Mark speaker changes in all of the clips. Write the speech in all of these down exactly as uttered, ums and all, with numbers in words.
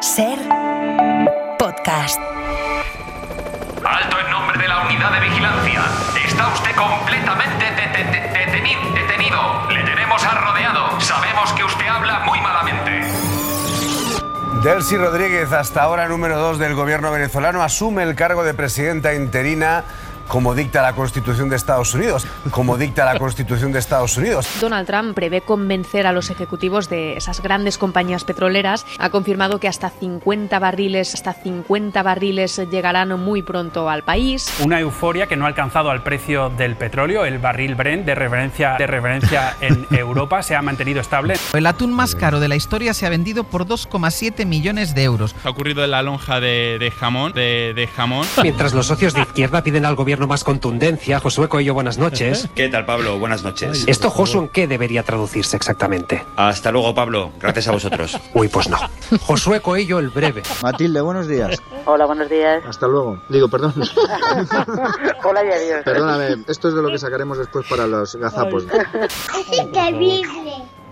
Speaker 1: Ser podcast.
Speaker 2: Alto en nombre de la unidad de vigilancia. Está usted completamente de- de- de- detenido, detenido. Le tenemos arrodeado. Sabemos que usted habla muy malamente.
Speaker 3: Delcy Rodríguez, hasta ahora número dos del gobierno venezolano, asume el cargo de presidenta interina como dicta la Constitución de Estados Unidos. Como dicta la Constitución de Estados Unidos.
Speaker 4: Donald Trump prevé convencer a los ejecutivos de esas grandes compañías petroleras. Ha confirmado que hasta cincuenta barriles, hasta cincuenta barriles llegarán muy pronto al país.
Speaker 5: Una euforia que no ha alcanzado al precio del petróleo. El barril Brent de referencia, de referencia en Europa se ha mantenido estable.
Speaker 6: El atún más caro de la historia se ha vendido por dos coma siete millones de euros.
Speaker 7: Ha ocurrido en la lonja de, de jamón, de, de jamón.
Speaker 8: Mientras los socios de izquierda piden al gobierno más contundencia, Josué Coello, buenas noches.
Speaker 9: ¿Qué tal, Pablo? Buenas noches.
Speaker 8: ¿Esto, Josu, en qué debería traducirse exactamente?
Speaker 9: Hasta luego, Pablo. Gracias a vosotros.
Speaker 8: Uy, pues no. Josué Coello, el breve.
Speaker 10: Matilde, buenos días.
Speaker 11: Hola, buenos días.
Speaker 10: Hasta luego. Digo, perdón.
Speaker 11: Hola y adiós.
Speaker 10: Perdóname, esto es de lo que sacaremos después para los gazapos.
Speaker 12: Es increíble.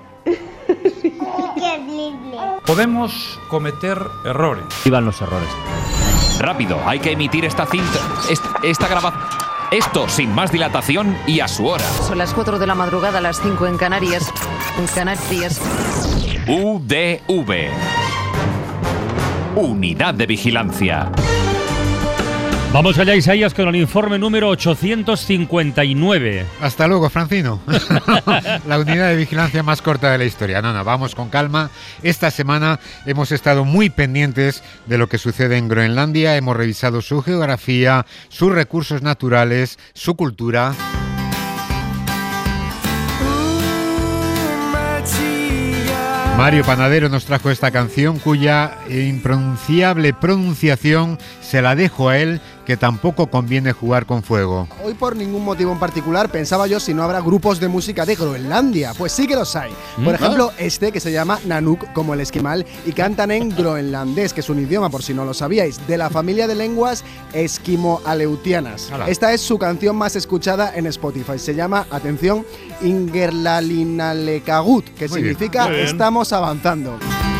Speaker 12: Increíble.
Speaker 13: Podemos cometer errores.
Speaker 14: Vivan los errores.
Speaker 15: Rápido, hay que emitir esta cinta, esta, esta grabación. Esto sin más dilatación y a su hora.
Speaker 16: Son las cuatro de la madrugada, las cinco en Canarias. En Canarias.
Speaker 15: U D V. Unidad de Vigilancia.
Speaker 14: Vamos allá, Isaías, con el informe número ochocientos cincuenta y nueve.
Speaker 17: Hasta luego, Francino. La unidad de vigilancia más corta de la historia. No, no, vamos con calma. Esta semana hemos estado muy pendientes de lo que sucede en Groenlandia. Hemos revisado su geografía, sus recursos naturales, su cultura. Mario Panadero nos trajo esta canción cuya impronunciable pronunciación se la dejo a él, que tampoco conviene jugar con fuego.
Speaker 18: Hoy por ningún motivo en particular pensaba yo si no habrá grupos de música de Groenlandia. Pues sí que los hay. Por
Speaker 14: ¿Mm?
Speaker 18: ejemplo, este que se llama Nanook, como el esquimal, y cantan en groenlandés, que es un idioma, por si no lo sabíais, de la familia de lenguas esquimo-aleutianas.
Speaker 17: Hola.
Speaker 18: Esta es su canción más escuchada en Spotify. Se llama, atención, Ingerlalinalekagut, que
Speaker 17: Muy
Speaker 18: significa
Speaker 17: bien.
Speaker 18: estamos avanzando.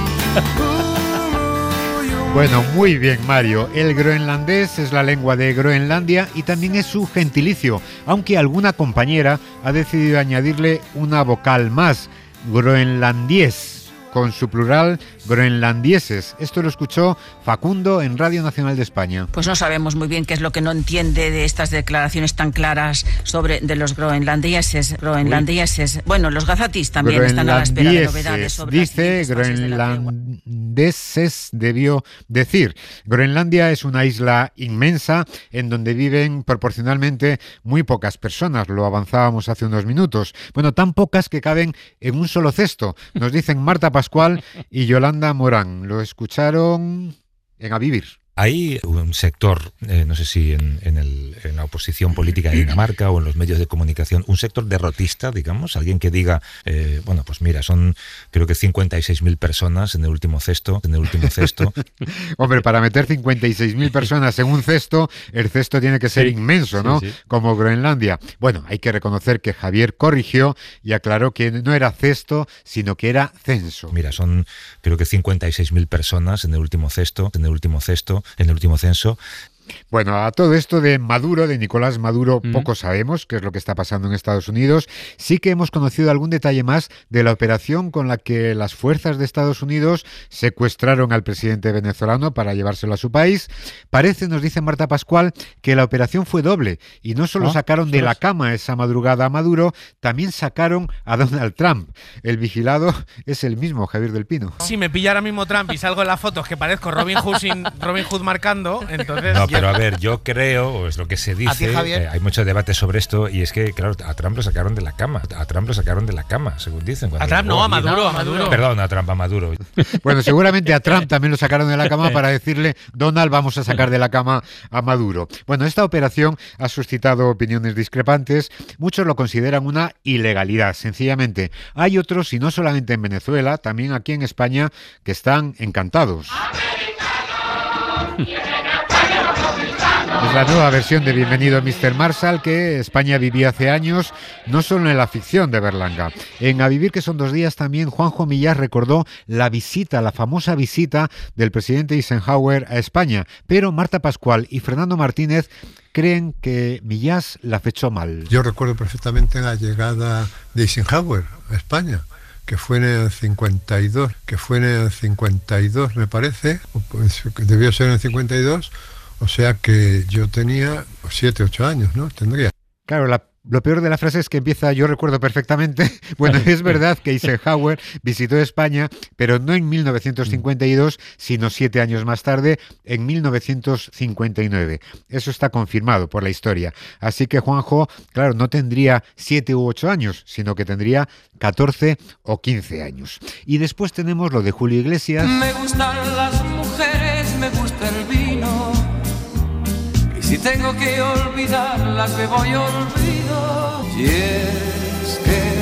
Speaker 17: Bueno, muy bien, Mario. El groenlandés es la lengua de Groenlandia y también es su gentilicio, aunque alguna compañera ha decidido añadirle una vocal más, groenlandiés, con su plural groenlandieses. Esto lo escuchó Facundo en Radio Nacional de España.
Speaker 16: Pues no sabemos muy bien qué es lo que no entiende de estas declaraciones tan claras sobre de los groenlandeses. Groenlandeses. Bueno, los gazatis también están a la espera de novedades sobre
Speaker 17: Dice
Speaker 16: las fases de la tregua.
Speaker 17: groenlandeses, debió decir. Groenlandia es una isla inmensa en donde viven proporcionalmente muy pocas personas. Lo avanzábamos hace unos minutos. Bueno, tan pocas que caben en un solo cesto. Nos dicen Marta Pascual y Yolanda Morán. Lo escucharon en A Vivir.
Speaker 19: Hay un sector, eh, no sé si en, en, el, en la oposición política de Dinamarca o en los medios de comunicación, un sector derrotista, digamos, alguien que diga, eh, bueno, pues mira, son creo que cincuenta y seis mil personas en el último cesto, en el último cesto.
Speaker 17: Hombre, para meter cincuenta y seis mil personas en un cesto, el cesto tiene que ser
Speaker 19: Sí,
Speaker 17: inmenso, ¿no?
Speaker 19: sí, sí.
Speaker 17: Como Groenlandia. Bueno, hay que reconocer que Javier corrigió y aclaró que no era cesto, sino que era censo.
Speaker 19: Mira, son creo que cincuenta y seis mil personas en el último cesto, en el último cesto, en el último censo.
Speaker 17: Bueno, a todo esto de Maduro, de Nicolás Maduro,
Speaker 14: Mm.
Speaker 17: poco sabemos qué es lo que está pasando en Estados Unidos. Sí que hemos conocido algún detalle más de la operación con la que las fuerzas de Estados Unidos secuestraron al presidente venezolano para llevárselo a su país. Parece, nos dice Marta Pascual, que la operación fue doble y no solo
Speaker 14: Ah,
Speaker 17: sacaron de
Speaker 14: ostras.
Speaker 17: la cama esa madrugada a Maduro, también sacaron a Donald Trump. El vigilado es el mismo, Javier del Pino.
Speaker 20: Si me pilla ahora mismo Trump y salgo en las fotos que parezco Robin Hood sin Robin Hood marcando, entonces...
Speaker 19: No, pero a ver, yo creo, o es lo que se
Speaker 20: ¿A ti,
Speaker 19: dice,
Speaker 20: Javier?
Speaker 19: eh, hay mucho debate sobre esto, y es que, claro, a Trump lo sacaron de la cama, a Trump lo sacaron de la cama, según dicen.
Speaker 20: A Trump no, a Maduro, a Maduro.
Speaker 19: Perdón, a Trump, a Maduro.
Speaker 17: Bueno, seguramente a Trump también lo sacaron de la cama para decirle, Donald, vamos a sacar de la cama a Maduro. Bueno, esta operación ha suscitado opiniones discrepantes. Muchos lo consideran una ilegalidad, sencillamente. Hay otros, y no solamente en Venezuela, también aquí en España, que están encantados. Es la nueva versión de Bienvenido mister Marshall que España vivía hace años, no solo en la ficción de Berlanga. En A Vivir que son dos días también Juanjo Millás recordó la visita, la famosa visita del presidente Eisenhower a España, pero Marta Pascual y Fernando Martínez creen que Millás la fechó mal.
Speaker 21: Yo recuerdo perfectamente la llegada de Eisenhower a España, que fue en el cincuenta y dos, que fue en el cincuenta y dos me parece, pues, debió ser en el cincuenta y dos, o sea que yo tenía siete, ocho años, ¿no? Tendría.
Speaker 17: Claro, la Lo peor de la frase es que empieza, yo recuerdo perfectamente, bueno, es verdad que Eisenhower visitó España, pero no en mil novecientos cincuenta y dos, sino siete años más tarde, en mil novecientos cincuenta y nueve. Eso está confirmado por la historia. Así que Juanjo, claro, no tendría siete u ocho años, sino que tendría catorce o quince años. Y después tenemos lo de Julio Iglesias.
Speaker 22: Me gustan las mujeres, me gusta el vino. Si tengo que olvidarlas, me voy olvido. Y es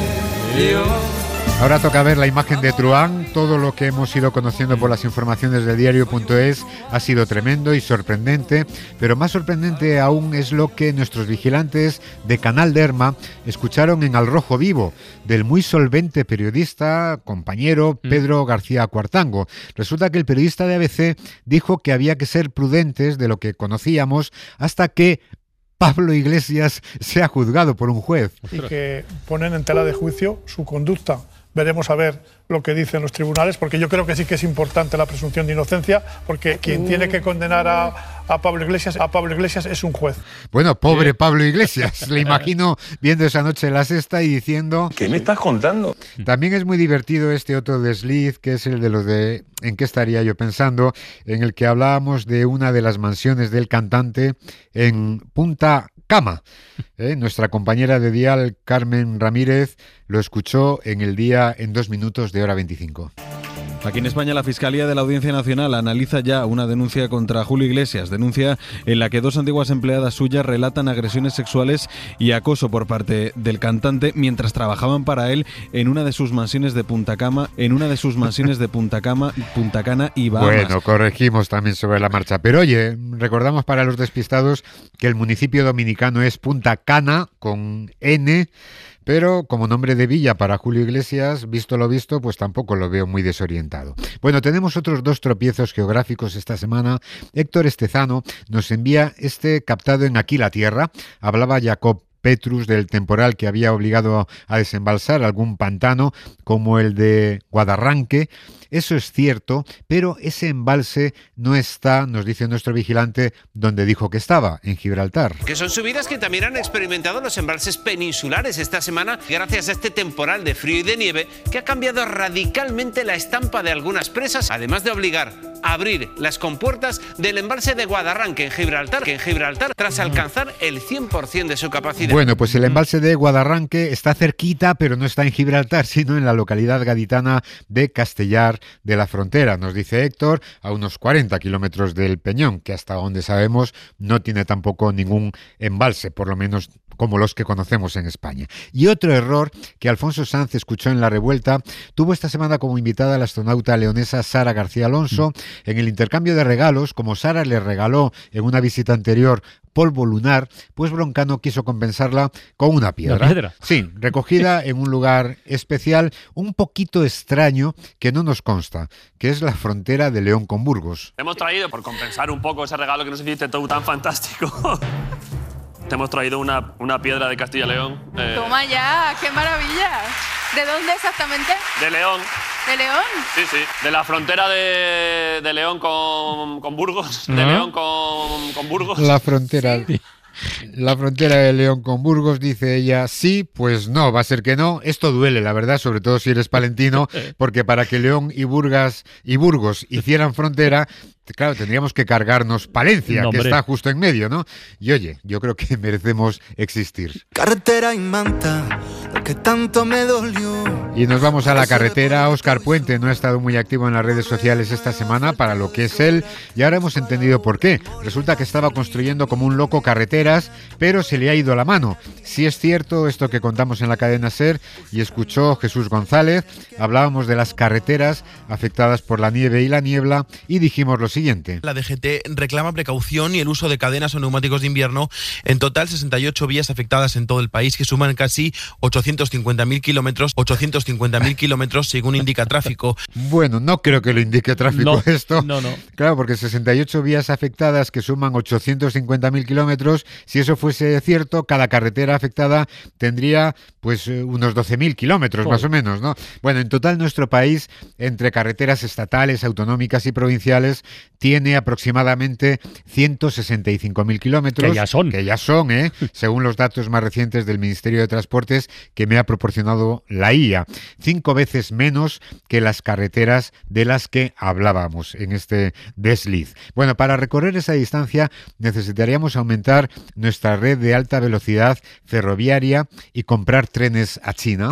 Speaker 22: que yo...
Speaker 17: Ahora toca ver la imagen de Truán. Todo lo que hemos ido conociendo por las informaciones de diario punto es ha sido tremendo y sorprendente, pero más sorprendente aún es lo que nuestros vigilantes de Canal Derma escucharon en Al Rojo Vivo del muy solvente periodista, compañero Pedro García Cuartango. Resulta que el periodista de A B C dijo que había que ser prudentes de lo que conocíamos hasta que Pablo Iglesias sea juzgado por un juez.
Speaker 23: Y que ponen en tela de juicio su conducta. Veremos a ver lo que dicen los tribunales, porque yo creo que sí que es importante la presunción de inocencia, porque quien tiene que condenar a, a Pablo Iglesias, a Pablo Iglesias es un juez.
Speaker 17: Bueno, pobre Pablo Iglesias, le imagino viendo esa noche La Sexta y diciendo...
Speaker 24: ¿Qué me estás contando?
Speaker 17: También es muy divertido este otro desliz, que es el de los de ¿En qué estaría yo pensando?, en el que hablábamos de una de las mansiones del cantante en Punta Cama. ¿Eh? Nuestra compañera de dial, Carmen Ramírez, lo escuchó en El Día en dos minutos de hora veinticinco.
Speaker 25: Aquí en España la Fiscalía de la Audiencia Nacional analiza ya una denuncia contra Julio Iglesias, denuncia en la que dos antiguas empleadas suyas relatan agresiones sexuales y acoso por parte del cantante mientras trabajaban para él en una de sus mansiones de Punta Cama, en una de sus mansiones de Punta Cama, Punta Cana y Bahamas.
Speaker 17: Bueno, corregimos también sobre la marcha, pero oye, recordamos para los despistados que el municipio dominicano es Punta Cana con N. Pero como nombre de villa para Julio Iglesias, visto lo visto, pues tampoco lo veo muy desorientado. Bueno, tenemos otros dos tropiezos geográficos esta semana. Héctor Estezano nos envía este captado en Aquí la Tierra. Hablaba Jacob Petrus del temporal que había obligado a desembalsar algún pantano como el de Guadarranque. Eso es cierto, pero ese embalse no está, nos dice nuestro vigilante, donde dijo que estaba, en Gibraltar.
Speaker 26: Que son subidas que también han experimentado los embalses peninsulares esta semana gracias a este temporal de frío y de nieve que ha cambiado radicalmente la estampa de algunas presas, además de obligar a abrir las compuertas del embalse de Guadarranque en Gibraltar, que en Gibraltar tras alcanzar el cien por ciento de su capacidad.
Speaker 17: Bueno, pues el embalse de Guadarranque está cerquita, pero no está en Gibraltar, sino en la localidad gaditana de Castellar de la Frontera, nos dice Héctor, a unos cuarenta kilómetros del Peñón, que hasta donde sabemos no tiene tampoco ningún embalse, por lo menos como los que conocemos en España. Y otro error que Alfonso Sanz escuchó en La Revuelta, tuvo esta semana como invitada a la astronauta leonesa Sara García Alonso. Mm. En el intercambio de regalos, como Sara le regaló en una visita anterior polvo lunar, pues Broncano quiso compensarla con una piedra.
Speaker 14: ¿Una piedra?
Speaker 17: Sí, recogida en un lugar especial, un poquito extraño, que no nos consta, que es la frontera de León con Burgos.
Speaker 27: Hemos traído, por compensar un poco ese regalo que nos hiciste todo tan fantástico, te hemos traído una, una piedra de Castilla y León.
Speaker 28: Eh... Toma ya, qué maravilla. ¿De dónde exactamente?
Speaker 27: De León.
Speaker 28: ¿De León?
Speaker 27: Sí, sí. De la frontera de, de León con, con Burgos. De
Speaker 17: ¿Ah?
Speaker 27: León con, con Burgos.
Speaker 17: La frontera. ¿Sí? La frontera de León con Burgos, dice ella, sí, pues no, va a ser que no. Esto duele, la verdad, sobre todo si eres palentino, porque para que León y Burgas y Burgos hicieran frontera, claro, tendríamos que cargarnos Palencia, no, que está justo en medio, ¿no? Y oye, yo creo que merecemos existir.
Speaker 22: Carretera y manta, lo que tanto me dolió.
Speaker 17: Y nos vamos a la carretera. Óscar Puente no ha estado muy activo en las redes sociales esta semana para lo que es él, y ahora hemos entendido por qué. Resulta que estaba construyendo como un loco carreteras, pero se le ha ido la mano. Sí es cierto esto que contamos en la cadena SER, y escuchó Jesús González. Hablábamos de las carreteras afectadas por la nieve y la niebla, y dijimos lo siguiente.
Speaker 1: La D G T reclama precaución y el uso de cadenas o neumáticos de invierno. En total, sesenta y ocho vías afectadas en todo el país, que suman casi ochocientos cincuenta mil kilómetros, ochocientos cincuenta mil kilómetros según indica tráfico.
Speaker 17: Bueno, no creo que lo indique tráfico
Speaker 25: No,
Speaker 17: esto.
Speaker 25: no, no.
Speaker 17: Claro, porque sesenta y ocho vías afectadas que suman ochocientos cincuenta mil kilómetros, si eso fuese cierto, cada carretera afectada tendría pues unos doce mil kilómetros más o menos, ¿no? Bueno, en total nuestro país, entre carreteras estatales, autonómicas y provinciales, tiene aproximadamente ciento sesenta y cinco mil kilómetros.
Speaker 14: Que ya son.
Speaker 17: Que ya son, ¿eh? Según los datos más recientes del Ministerio de Transportes que me ha proporcionado la I A. Cinco veces menos que las carreteras de las que hablábamos en este desliz. Bueno, para recorrer esa distancia necesitaríamos aumentar nuestra red de alta velocidad ferroviaria y comprar trenes a China.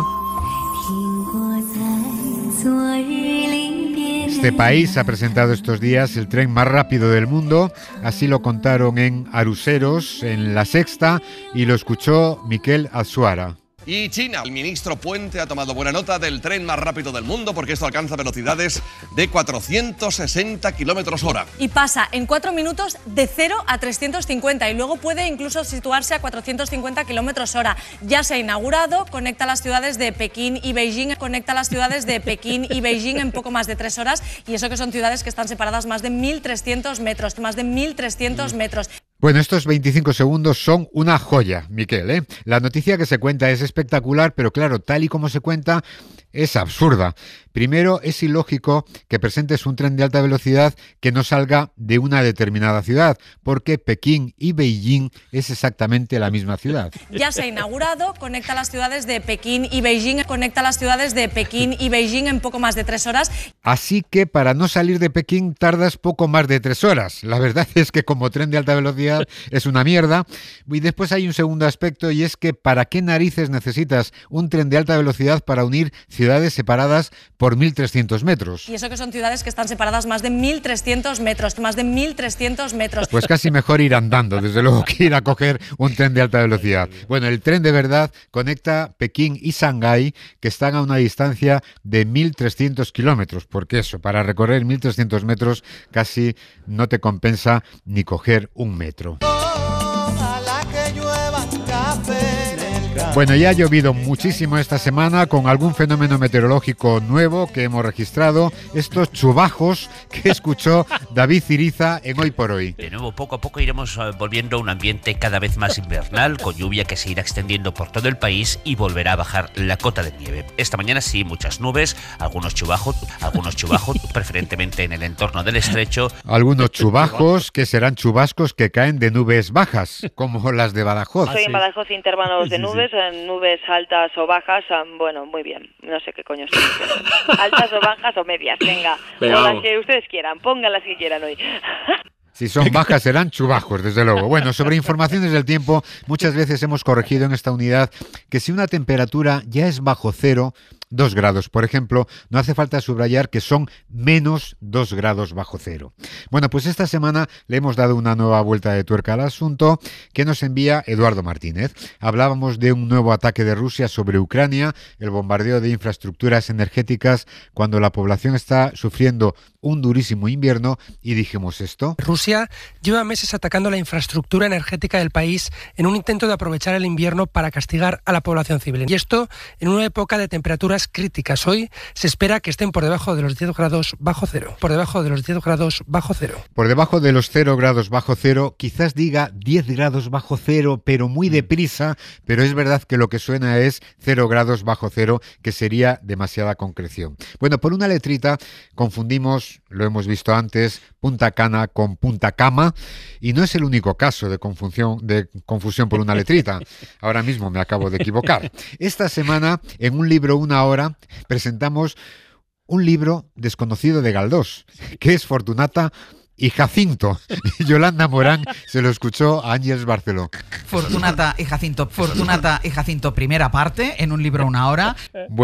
Speaker 17: Este país ha presentado estos días el tren más rápido del mundo, así lo contaron en Aruseros, en La Sexta, y lo escuchó Miquel Azuara.
Speaker 2: Y China, el ministro Puente ha tomado buena nota del tren más rápido del mundo porque esto alcanza velocidades de cuatrocientos sesenta kilómetros hora.
Speaker 3: Y pasa en cuatro minutos de cero a trescientos cincuenta y luego puede incluso situarse a cuatrocientos cincuenta kilómetros hora. Ya se ha inaugurado, conecta las ciudades de Pekín y Beijing, conecta las ciudades de Pekín y Beijing en poco más de tres horas, y eso que son ciudades que están separadas más de mil trescientos metros, más de mil trescientos metros.
Speaker 17: Bueno, estos veinticinco segundos son una joya, Miquel, ¿eh? La noticia que se cuenta es espectacular, pero claro, tal y como se cuenta, es absurda. Primero, es ilógico que presentes un tren de alta velocidad que no salga de una determinada ciudad, porque Pekín y Beijing es exactamente la misma ciudad.
Speaker 3: Ya se ha inaugurado, conecta las ciudades de Pekín y Beijing, conecta las ciudades de Pekín y Beijing en poco más de tres horas.
Speaker 17: Así que para no salir de Pekín tardas poco más de tres horas. La verdad es que como tren de alta velocidad es una mierda. Y después hay un segundo aspecto, y es que ¿para qué narices necesitas un tren de alta velocidad para unir ciudades separadas por mil trescientos metros?
Speaker 3: Y eso que son ciudades que están separadas más de mil trescientos metros, más de mil trescientos metros.
Speaker 17: Pues casi mejor ir andando, desde luego, que ir a coger un tren de alta velocidad. Bueno, el tren de verdad conecta Pekín y Shanghái, que están a una distancia de mil trescientos kilómetros, porque eso, para recorrer mil trescientos metros casi no te compensa ni coger un metro. Bueno, ya ha llovido muchísimo esta semana con algún fenómeno meteorológico nuevo que hemos registrado, estos chubajos que escuchó David Ciriza en Hoy por Hoy.
Speaker 4: De nuevo, poco a poco iremos uh, volviendo a un ambiente cada vez más invernal, con lluvia que se irá extendiendo por todo el país y volverá a bajar la cota de nieve. Esta mañana sí, muchas nubes, algunos chubajos, algunos chubajos, preferentemente en el entorno del estrecho.
Speaker 17: Algunos chubajos que serán chubascos que caen de nubes bajas, como las de Badajoz.
Speaker 11: Soy en Badajoz, intervalos de nubes, nubes altas o bajas, bueno, muy bien, no sé qué coño estoy diciendo. Altas o bajas o medias, venga, venga, o las que ustedes quieran, pongan las que quieran hoy.
Speaker 17: Si son bajas serán chubajos, desde luego. Bueno, sobre informaciones del tiempo, muchas veces hemos corregido en esta unidad que si una temperatura ya es bajo cero, dos grados, por ejemplo, no hace falta subrayar que son menos dos grados bajo cero. Bueno, pues esta semana le hemos dado una nueva vuelta de tuerca al asunto que nos envía Eduardo Martínez. Hablábamos de un nuevo ataque de Rusia sobre Ucrania, el bombardeo de infraestructuras energéticas cuando la población está sufriendo un durísimo invierno, y dijimos esto.
Speaker 5: Rusia lleva meses atacando la infraestructura energética del país en un intento de aprovechar el invierno para castigar a la población civil. Y esto en una época de temperaturas críticas. Hoy se espera que estén por debajo de los diez grados bajo cero. Por debajo de los diez grados bajo cero.
Speaker 17: Por debajo de los cero grados bajo cero, quizás diga diez grados bajo cero, pero muy deprisa, pero es verdad que lo que suena es cero grados bajo cero, que sería demasiada concreción. Bueno, por una letrita confundimos, lo hemos visto antes, Punta Cana con Punta Cama, y no es el único caso de confusión, de confusión por una letrita. Ahora mismo me acabo de equivocar. Esta semana, en un libro Una Hora, presentamos un libro desconocido de Galdós, que es Fortunata y Jacinto. Yolanda Morán se lo escuchó a Ángeles Barceló.
Speaker 6: Fortunata y Jacinto, Fortunata y Jacinto, primera parte, en un libro Una Hora.
Speaker 17: Bueno,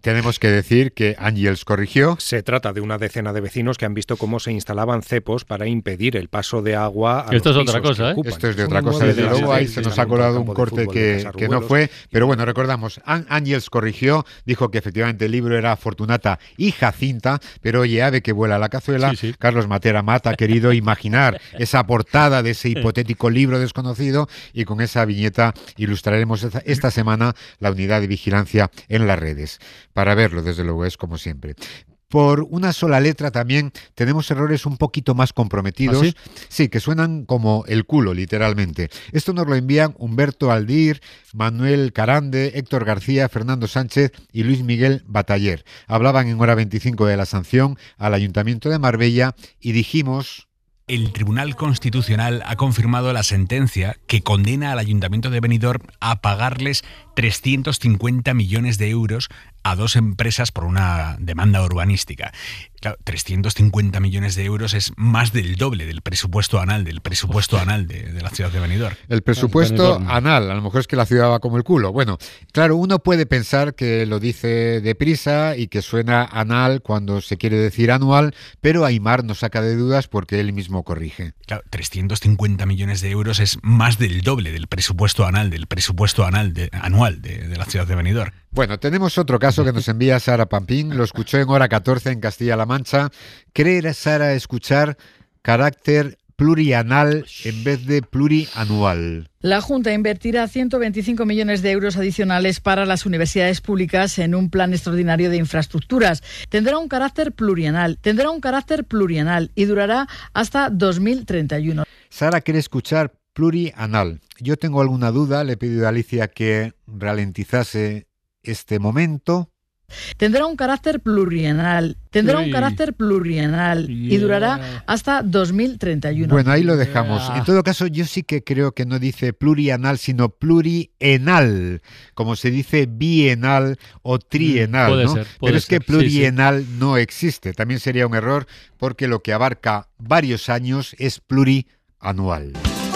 Speaker 17: Tenemos que decir que Ángels corrigió.
Speaker 6: Se trata de una decena de vecinos que han visto cómo se instalaban cepos para impedir el paso de agua a
Speaker 14: Esto
Speaker 6: los
Speaker 14: es otra
Speaker 6: pisos
Speaker 14: cosa, ¿eh?
Speaker 6: ocupan.
Speaker 17: Esto es de otra cosa, desde luego. Ahí se nos ha colado un corte que, que no fue. Pero bueno, recordamos, Ángels corrigió, dijo que efectivamente el libro era Fortunata y Jacinta, pero oye, ave que vuela la cazuela. Sí, sí. Carlos Matera Mata ha querido imaginar esa portada de ese hipotético libro desconocido y con esa viñeta ilustraremos esta, esta semana la unidad de vigilancia en las redes. Para verlo, desde luego, es como siempre. Por una sola letra también tenemos errores un poquito más comprometidos. ¿Ah, sí? Sí, que suenan como el culo, literalmente. Esto nos lo envían Humberto Aldir, Manuel Carande, Héctor García, Fernando Sánchez y Luis Miguel Bataller. Hablaban en hora veinticinco de la sanción al Ayuntamiento de Marbella y dijimos...
Speaker 7: El Tribunal Constitucional ha confirmado la sentencia que condena al Ayuntamiento de Benidorm a pagarles trescientos cincuenta millones de euros a dos empresas por una demanda urbanística. Claro, trescientos cincuenta millones de euros es más del doble del presupuesto anual, del presupuesto anual de, de la ciudad de Benidorm.
Speaker 17: El presupuesto anual, a lo mejor es que la ciudad va como el culo. Bueno, claro, uno puede pensar que lo dice deprisa y que suena anal cuando se quiere decir anual, pero Aimar nos saca de dudas porque él mismo corrige.
Speaker 7: Claro, trescientos cincuenta millones de euros es más del doble del presupuesto anual, del presupuesto anual de, anual de, de la ciudad de Benidorm.
Speaker 17: Bueno, tenemos otro caso que nos envía Sara Pampín, lo escuchó en hora catorce en Castilla-La Mancha. ¿Cree Sara escuchar carácter plurianal en vez de plurianual?
Speaker 8: La Junta invertirá ciento veinticinco millones de euros adicionales para las universidades públicas en un plan extraordinario de infraestructuras. Tendrá un carácter plurianual, tendrá un carácter plurianual y durará hasta dos mil treinta y uno.
Speaker 17: Sara quiere escuchar plurianual. Yo tengo alguna duda, le he pedido a Alicia que ralentizase este momento.
Speaker 8: Tendrá un carácter plurianual, tendrá sí. un carácter plurianual yeah. y durará hasta dos mil treinta y uno.
Speaker 17: Bueno, ahí lo dejamos. Yeah. En todo caso, yo sí que creo que no dice plurianual, sino plurienal, como se dice bienal o trienal,
Speaker 14: puede
Speaker 17: ¿no?
Speaker 14: ser, puede
Speaker 17: Pero es
Speaker 14: ser.
Speaker 17: que plurienal
Speaker 14: sí, sí.
Speaker 17: no existe. También sería un error porque lo que abarca varios años es plurianual.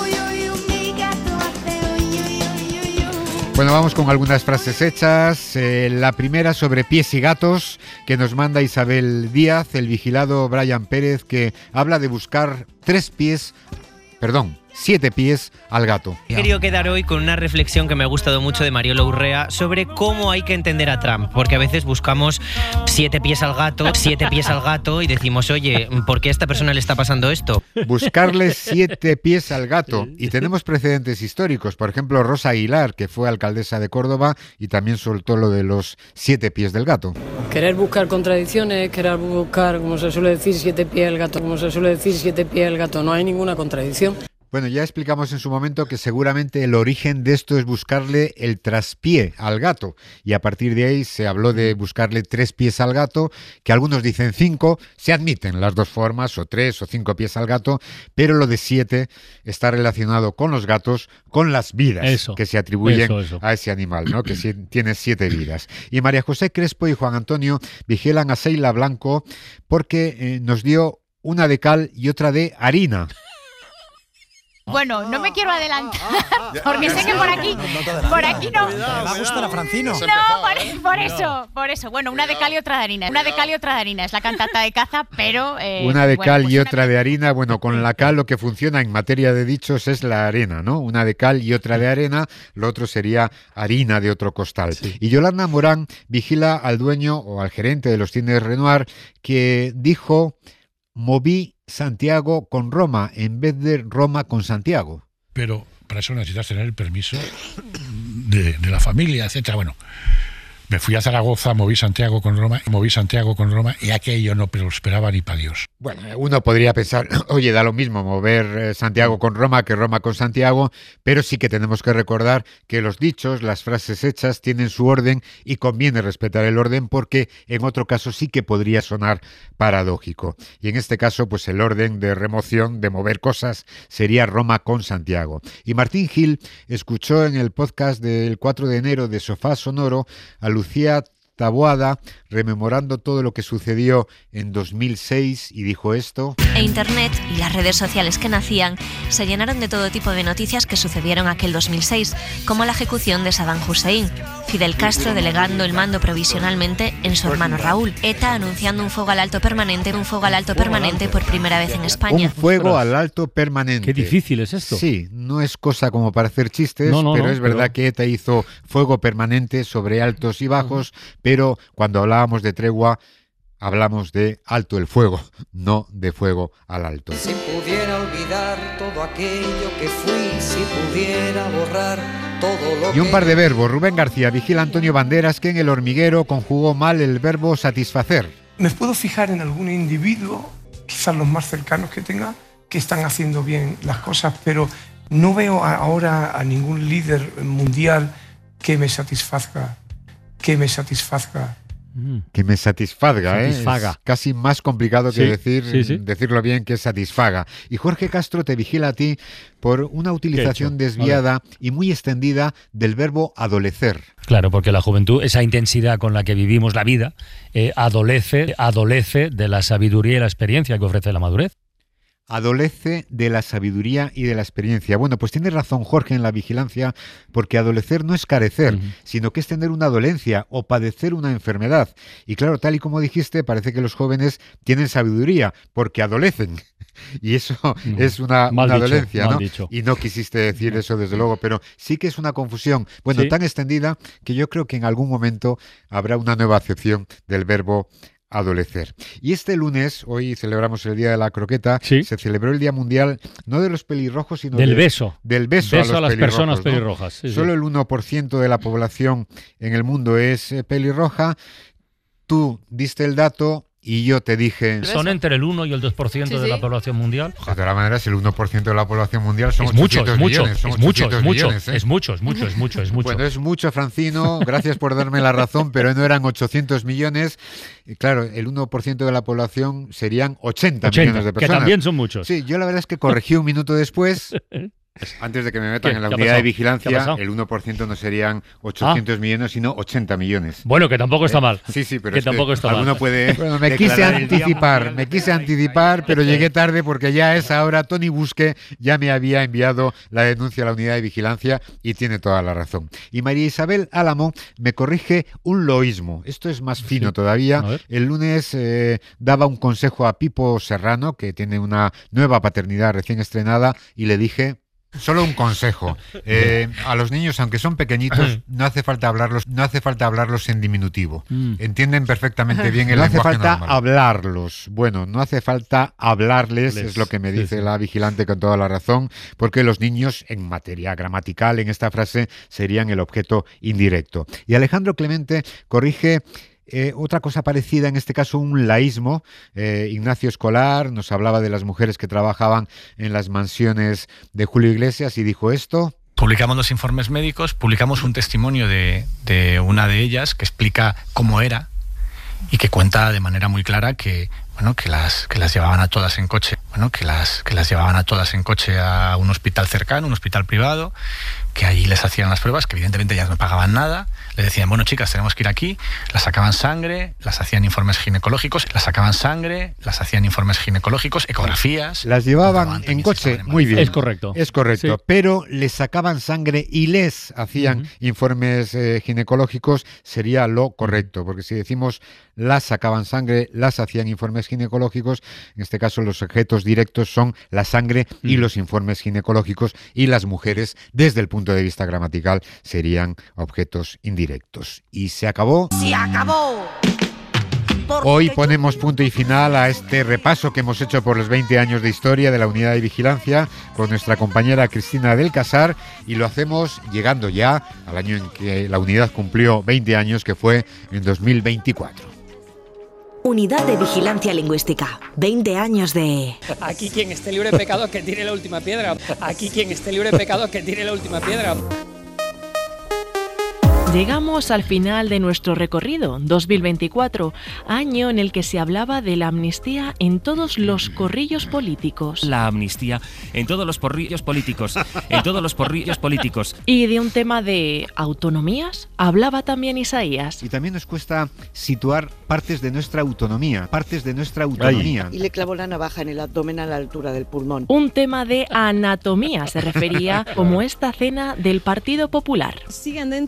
Speaker 17: Bueno, vamos con algunas frases hechas. Eh, la primera sobre pies y gatos, que nos manda Isabel Díaz, el vigilado Brian Pérez, que habla de buscar tres pies, perdón, siete pies al gato.
Speaker 9: He querido quedar hoy con una reflexión que me ha gustado mucho de Mariolo Urrea sobre cómo hay que entender a Trump, porque a veces buscamos siete pies al gato, siete pies al gato y decimos, oye, ¿por qué a esta persona le está pasando esto?
Speaker 17: Buscarle siete pies al gato. Y tenemos precedentes históricos. Por ejemplo, Rosa Aguilar, que fue alcaldesa de Córdoba y también soltó lo de los siete pies del gato.
Speaker 10: Querer buscar contradicciones, querer buscar, como se suele decir, siete pies al gato, como se suele decir, siete pies al gato. No hay ninguna contradicción.
Speaker 17: Bueno, ya explicamos en su momento que seguramente el origen de esto es buscarle el traspié al gato y a partir de ahí se habló de buscarle tres pies al gato, que algunos dicen cinco, se admiten las dos formas, o tres o cinco pies al gato, pero lo de siete está relacionado con los gatos, con las vidas eso, que se atribuyen eso, eso. a ese animal, ¿no? Que si, tiene siete vidas. Y María José Crespo y Juan Antonio vigilan a Seila Blanco porque eh, nos dio una de cal y otra de harina.
Speaker 12: Bueno, no me quiero adelantar, porque sé que por aquí, por aquí no.
Speaker 13: Me va a gustar a Francino.
Speaker 12: No, por, por eso, por eso. Bueno, una de cal y otra de harina. Una de cal y otra de harina. Es la cantata de caza, pero... Eh,
Speaker 17: una de
Speaker 12: bueno,
Speaker 17: cal
Speaker 12: pues
Speaker 17: y
Speaker 12: una
Speaker 17: otra de harina. Bueno, con la cal lo que funciona en materia de dichos es la arena, ¿no? Una de cal y otra de arena. Lo otro sería harina de otro costal. Sí. Y Yolanda Morán vigila al dueño o al gerente de los cines Renoir que dijo, moví Santiago con Roma en vez de Roma con Santiago.
Speaker 24: Pero para eso necesitas tener el permiso de, de la familia, etcétera. Bueno, me fui a Zaragoza, moví Santiago con Roma, moví Santiago con Roma y aquello no prosperaba ni para Dios.
Speaker 17: Bueno, uno podría pensar, oye, da lo mismo mover Santiago con Roma que Roma con Santiago, pero sí que tenemos que recordar que los dichos, las frases hechas tienen su orden y conviene respetar el orden porque en otro caso sí que podría sonar paradójico. Y en este caso, pues el orden de remoción, de mover cosas, sería Roma con Santiago. Y Martín Gil escuchó en el podcast del cuatro de enero de Sofá Sonoro a Lucía Taboada rememorando todo lo que sucedió en dos mil seis y dijo esto.
Speaker 29: E Internet y las redes sociales que nacían se llenaron de todo tipo de noticias que sucedieron aquel dos mil seis, como la ejecución de Saddam Hussein. Fidel Castro delegando el mando provisionalmente en su hermano Raúl. ETA anunciando un fuego al alto permanente, un fuego al alto permanente por primera vez en España.
Speaker 17: Un fuego al alto permanente.
Speaker 14: Qué difícil es esto.
Speaker 17: Sí, no es cosa como para hacer chistes,
Speaker 14: no, no,
Speaker 17: pero
Speaker 14: no,
Speaker 17: es verdad
Speaker 14: pero...
Speaker 17: que ETA hizo fuego permanente sobre altos y bajos, pero cuando hablábamos de tregua, hablamos de alto el fuego, no de fuego al alto.
Speaker 22: Si pudiera olvidar todo aquello que fui, si pudiera borrar todo lo que...
Speaker 17: Y un par de verbos. Rubén García vigila a Antonio Banderas, que en El Hormiguero conjugó mal el verbo satisfacer.
Speaker 13: Me puedo fijar en algún individuo, quizás los más cercanos que tenga, que están haciendo bien las cosas, pero no veo ahora a ningún líder mundial que me satisfaga, que me satisfaga.
Speaker 17: Que me satisfaga,
Speaker 14: satisfaga.
Speaker 17: ¿eh? Es casi más complicado que
Speaker 14: sí,
Speaker 17: decir
Speaker 14: sí, sí.
Speaker 17: decirlo bien, que satisfaga. Y Jorge Castro te vigila a ti por una utilización desviada y muy extendida del verbo adolecer.
Speaker 14: Claro, porque la juventud, esa intensidad con la que vivimos la vida, eh, adolece, adolece de la sabiduría y la experiencia que ofrece la madurez.
Speaker 17: Adolece de la sabiduría y de la experiencia. Bueno, pues tiene razón Jorge en la vigilancia, porque adolecer no es carecer, uh-huh. sino que es tener una dolencia o padecer una enfermedad. Y claro, tal y como dijiste, parece que los jóvenes tienen sabiduría, porque adolecen. Y eso uh-huh. es una, una dicho, dolencia, ¿no? Dicho. Y no quisiste decir eso, desde luego, pero sí que es una confusión, bueno, ¿sí? tan extendida que yo creo que en algún momento habrá una nueva acepción del verbo adolecer. Y este lunes, hoy celebramos el Día de la Croqueta, ¿sí? se celebró el Día Mundial no de los pelirrojos, sino
Speaker 14: del
Speaker 17: de,
Speaker 14: beso.
Speaker 17: Del beso,
Speaker 14: beso
Speaker 17: a, los
Speaker 14: a las personas pelirrojas.
Speaker 17: ¿no?
Speaker 14: Sí,
Speaker 17: Solo
Speaker 14: sí.
Speaker 17: el uno por ciento de la población en el mundo es eh, pelirroja. Tú diste el dato y yo te dije...
Speaker 14: Son entre el uno y el dos por ciento sí, de sí. la población mundial.
Speaker 17: De todas maneras, el uno por ciento de la población mundial son
Speaker 14: es mucho, es mucho,
Speaker 17: millones.
Speaker 14: Es mucho, es mucho, millones, ¿eh? es mucho, es mucho, es mucho, es mucho.
Speaker 17: Bueno, es mucho, Francino, gracias por darme la razón, pero no eran ochocientos millones. Y claro, el uno por ciento de la población serían ochenta, ochenta millones de personas.
Speaker 14: Que también son muchos.
Speaker 17: Sí, yo la verdad es que corregí un minuto después... Antes de que me metan en la unidad de vigilancia, el uno por ciento no serían ochocientos ah. millones, sino ochenta millones.
Speaker 14: Bueno, que tampoco está mal.
Speaker 17: Eh, sí, sí, pero
Speaker 14: que
Speaker 17: es
Speaker 14: tampoco
Speaker 17: que
Speaker 14: está
Speaker 17: alguno
Speaker 14: mal.
Speaker 17: puede bueno, me quise anticipar, me quise anticipar, pero llegué tarde porque ya a esa hora Tony Busque ya me había enviado la denuncia a la unidad de vigilancia y tiene toda la razón. Y María Isabel Álamo me corrige un loísmo. Esto es más fino sí. todavía. El lunes eh, daba un consejo a Pipo Serrano, que tiene una nueva paternidad recién estrenada, y le dije... Solo un consejo. Eh, a los niños, aunque son pequeñitos, no hace falta hablarlos, no hace falta hablarlos en diminutivo. Entienden perfectamente bien el no lenguaje normal. No hace falta hablarlos. Bueno, no hace falta hablarles, Les, es lo que me dice sí, sí. la vigilante con toda la razón, porque los niños, en materia gramatical, en esta frase, serían el objeto indirecto. Y Alejandro Clemente corrige... Eh, otra cosa parecida, en este caso un laísmo. eh, Ignacio Escolar nos hablaba de las mujeres que trabajaban en las mansiones de Julio Iglesias y dijo esto.
Speaker 15: Publicamos los informes médicos, publicamos un testimonio de, de una de ellas que explica cómo era y que cuenta de manera muy clara que, bueno, que las, que las llevaban a todas en coche, bueno, que las, que las llevaban a todas en coche a un hospital cercano, un hospital privado, que allí les hacían las pruebas, que evidentemente ellas no pagaban nada, le decían, bueno chicas, tenemos que ir aquí, las sacaban sangre, las hacían informes ginecológicos, las sacaban sangre, las hacían informes ginecológicos, ecografías.
Speaker 17: Las llevaban en coche, muy bien.
Speaker 14: Es correcto.
Speaker 17: Es correcto, sí. pero les sacaban sangre y les hacían uh-huh. informes eh, ginecológicos, sería lo correcto, porque si decimos las sacaban sangre, las hacían informes ginecológicos, en este caso los objetos directos son la sangre uh-huh. y los informes ginecológicos, y las mujeres, desde el punto de vista gramatical, serían objetos indirectos. Y se acabó.
Speaker 29: ¡Se acabó!
Speaker 17: Hoy ponemos punto y final a este repaso que hemos hecho por los veinte años de historia de la unidad de vigilancia con nuestra compañera Cristina del Casar, y lo hacemos llegando ya al año en que la unidad cumplió veinte años, que fue en dos mil veinticuatro.
Speaker 29: Unidad de Vigilancia Lingüística. veinte años de...
Speaker 16: Aquí quien esté libre de pecado que tire la última piedra. Aquí quien esté libre de pecado que tire la última piedra.
Speaker 18: Llegamos al final de nuestro recorrido, dos mil veinticuatro, año en el que se hablaba de la amnistía en todos los corrillos políticos.
Speaker 19: La amnistía en todos los porrillos políticos, en todos los porrillos políticos.
Speaker 18: Y de un tema de autonomías hablaba también Isaías.
Speaker 17: Y también nos cuesta situar partes de nuestra autonomía, partes de nuestra autonomía.
Speaker 20: Ay. Y le clavó la navaja en el abdomen a la altura del pulmón.
Speaker 18: Un tema de anatomía se refería como esta cena del Partido Popular.
Speaker 21: Siguen dentro muchos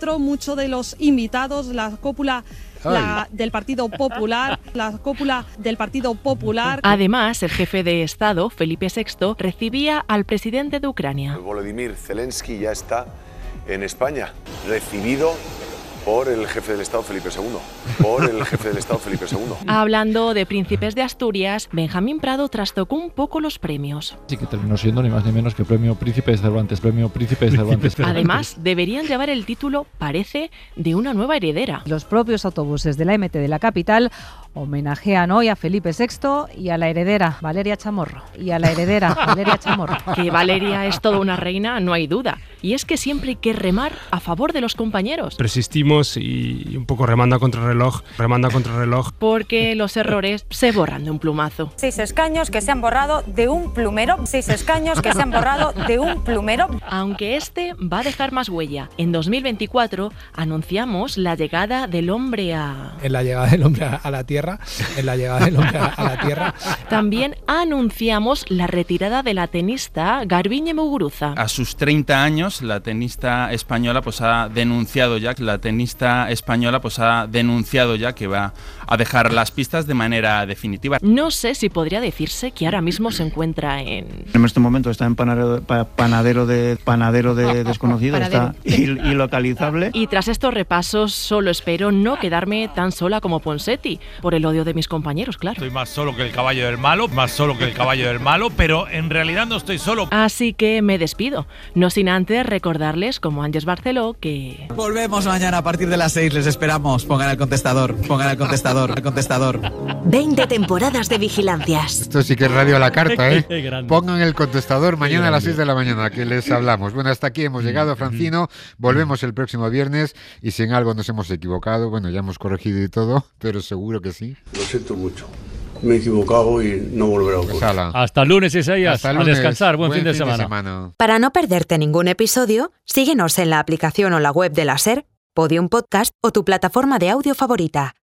Speaker 1: caso de los invitados, la cúpula la, del Partido Popular, la cúpula del Partido Popular.
Speaker 18: Además, el jefe de Estado, Felipe sexto, recibía al presidente de Ucrania.
Speaker 2: Volodymyr Zelensky ya está en España, recibido por el jefe del Estado Felipe segundo. Por el jefe del Estado Felipe segundo.
Speaker 18: Hablando de príncipes de Asturias, Benjamín Prado trastocó un poco los premios.
Speaker 3: Sí, que terminó siendo ni más ni menos que premio Príncipe de Cervantes, premio Príncipe de Cervantes.
Speaker 18: Además, deberían llevar el título, parece, de una nueva heredera.
Speaker 21: Los propios autobuses de la M T de la capital homenajean hoy a Felipe sexto y a la heredera, Valeria Chamorro. Y a la heredera, Valeria Chamorro.
Speaker 18: Que Valeria es toda una reina, no hay duda. Y es que siempre hay que remar a favor de los compañeros.
Speaker 23: Persistimos y un poco remando a contrarreloj, remando a contrarreloj.
Speaker 18: Porque los errores se borran de un plumazo.
Speaker 25: Seis escaños que se han borrado de un plumero. Seis escaños que se han borrado de un plumero.
Speaker 18: Aunque este va a dejar más huella. En dos mil veinticuatro anunciamos la llegada del hombre a...
Speaker 26: En la llegada del hombre a la Tierra. En la llegada del hombre a la Tierra.
Speaker 18: También anunciamos la retirada de la tenista Garbiñe Muguruza.
Speaker 27: A sus treinta años, la tenista española pues ha denunciado ya, la tenista española pues ha denunciado ya que va a dejar las pistas de manera definitiva.
Speaker 18: No sé si podría decirse que ahora mismo se encuentra en...
Speaker 28: En este momento está en panadero, panadero de panadero de desconocido, está ilocalizable.
Speaker 18: Y tras estos repasos solo espero no quedarme tan sola como Ponseti, por el odio de mis compañeros, claro.
Speaker 30: Estoy más solo que el caballo del malo, más solo que el caballo del malo, pero en realidad no estoy solo.
Speaker 18: Así que me despido, no sin antes recordarles, como Ángeles Barceló, que...
Speaker 31: Volvemos mañana a partir de las seis, les esperamos. Pongan al contestador, pongan al contestador, al contestador.
Speaker 32: veinte temporadas de Vigilancias.
Speaker 17: Esto sí que es radio a la carta, ¿eh? Pongan el contestador mañana a las seis de la mañana, que les hablamos. Bueno, hasta aquí hemos llegado, Francino. Volvemos el próximo viernes y si en algo nos hemos equivocado, bueno, ya hemos corregido y todo, pero seguro que sí.
Speaker 2: Lo siento mucho. Me he equivocado y no volverá a ocurrir.
Speaker 14: Pues hasta el lunes, Isaías. Hasta el lunes. A descansar. Buen, Buen fin, de, fin semana. de semana.
Speaker 32: Para no perderte ningún episodio, síguenos en la aplicación o la web de la SER, Podium Podcast o tu plataforma de audio favorita.